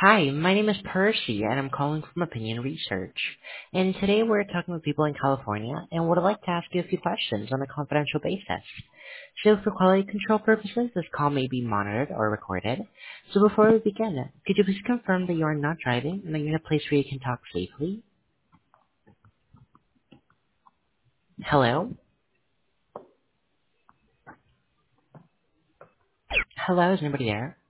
Hi, my name is Percy, and I'm calling from Opinion Research. And today we're talking with people in California, and would like to ask you a few questions on a confidential basis. So for quality control purposes, this call may be monitored or recorded. So before we begin, could you please confirm that you are not driving and that you're in a place where you can talk safely? Hello? Hello, is anybody there?